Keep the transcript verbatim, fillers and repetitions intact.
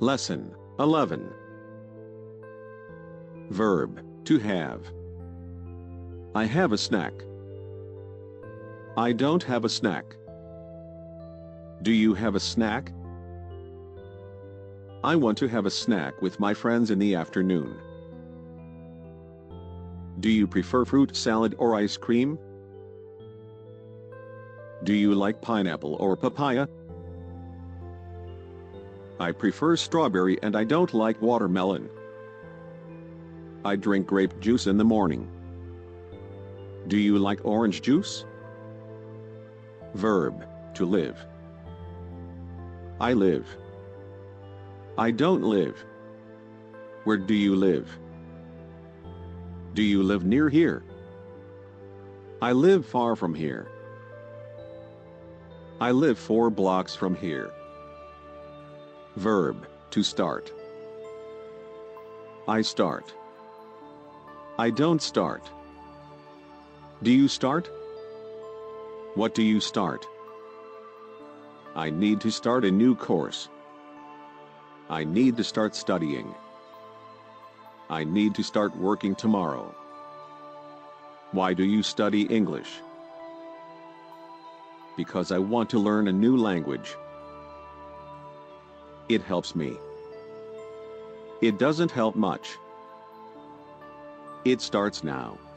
Lesson eleven. Verb, to have. I have a snack. I don't have a snack. Do you have a snack? I want to have a snack with my friends in the afternoon. Do you prefer fruit salad or ice cream? Do you like pineapple or papaya? I prefer strawberry and I don't like watermelon. I drink grape juice in the morning. Do you like orange juice? Verb, to live. I live. I don't live. Where do you live? Do you live near here? I live far from here. I live four blocks from here. Verb, to start. I start. I don't start. Do you start? What do you start? I need to start a new course. I need to start studying. I need to start working tomorrow. Why do you study English? Because I want to learn a new language. It helps me. It doesn't help much. It starts now.